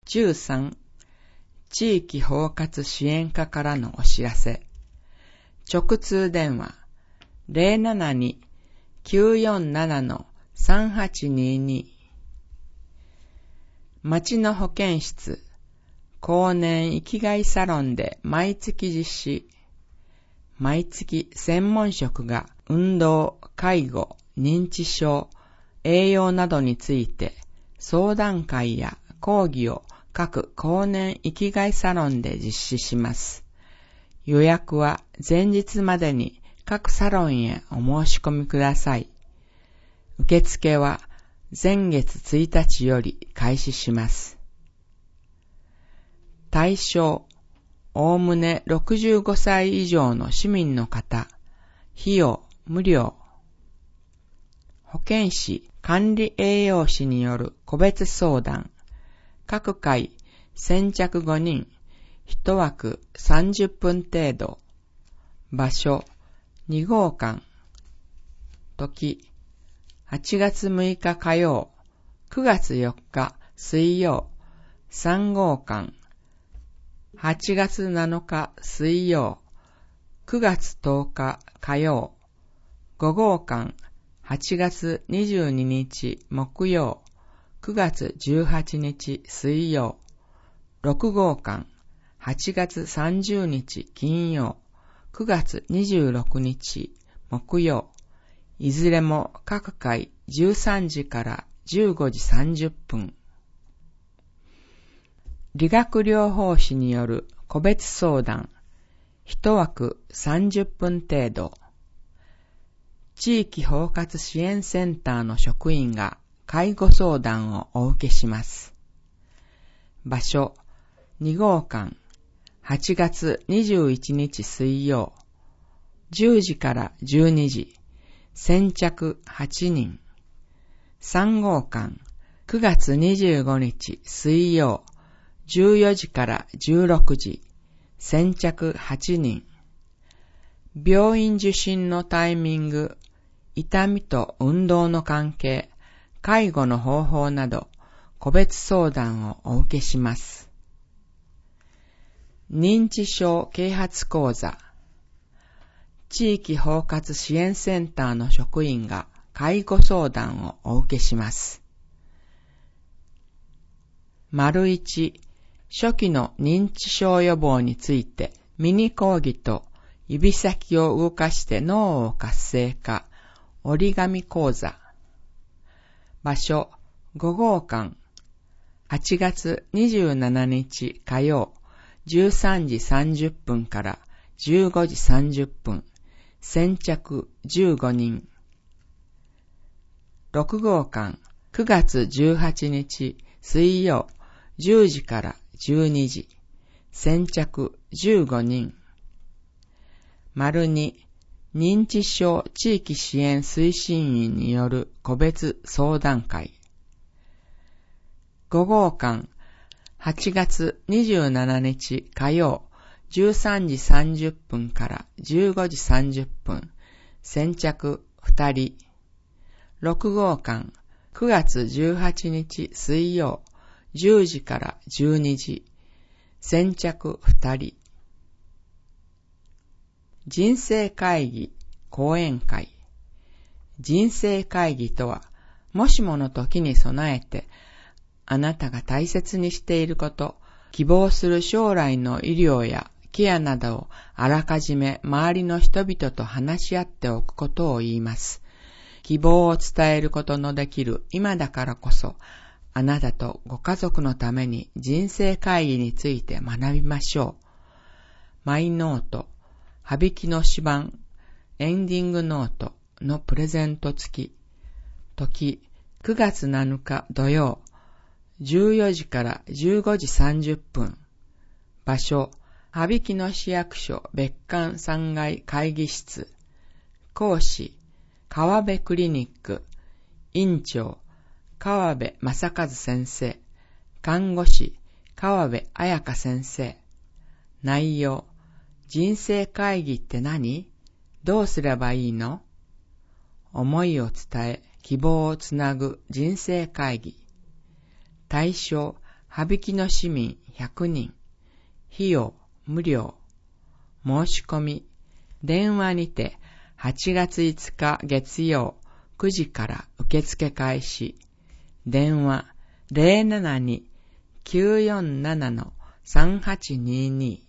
13、地域包括支援課からのお知らせ。直通電話 072-947-3822 町の保健室後年生きがいサロンで毎月実施。毎月専門職が運動、介護、認知症、栄養などについて相談会や講義を各後年生きがいサロンで実施します。予約は前日までに各サロンへお申し込みください。受付は前月1日より開始します。対象、おおむね65歳以上の市民の方、費用無料。保健師、管理栄養士による個別相談。各回先着5人、1枠30分程度。場所、2号館。時、8月6日火曜、9月4日水曜、3号館。8月7日水曜、9月10日火曜、5号館。8月22日木曜、9月18日水曜、6号館。8月30日金曜、9月26日木曜、いずれも各回13時から15時30分。理学療法士による個別相談、1枠30分程度。地域包括支援センターの職員が介護相談をお受けします。場所、2号館。8月21日水曜、10時から12時、先着8人。3号館。9月25日水曜、14時から16時、先着8人。病院受診のタイミング、痛みと運動の関係、介護の方法など、個別相談をお受けします。認知症啓発講座。地域包括支援センターの職員が介護相談をお受けします。1、初期の認知症予防についてミニ講義と指先を動かして脳を活性化、折り紙講座。場所、5号館。8月27日火曜、13時30分から15時30分、先着15人。6号館。9月18日水曜、10時から12時、先着15人。2、認知症地域支援推進員による個別相談会。5号館。8月27日火曜、13時30分から15時30分、先着2人。6号館。9月18日水曜、10時から12時、先着2人。人生会議、講演会。人生会議とは、もしもの時に備えて、あなたが大切にしていること、希望する将来の医療やケアなどをあらかじめ周りの人々と話し合っておくことを言います。希望を伝えることのできる今だからこそ、あなたとご家族のために人生会議について学びましょう。マイノート、羽引の指板、エンディングノートのプレゼント付き。時、9月7日土曜、14時から15時30分。場所、羽引の市役所別館3階会議室。講師、川辺クリニック。院長、川辺正和先生。看護師、川辺彩香先生。内容、人生会議って何？どうすればいいの？思いを伝え、希望をつなぐ人生会議。対象、 羽曳野市民100人、費用無料、申し込み、電話にて8月5日月曜9時から受付開始。電話 072-947-3822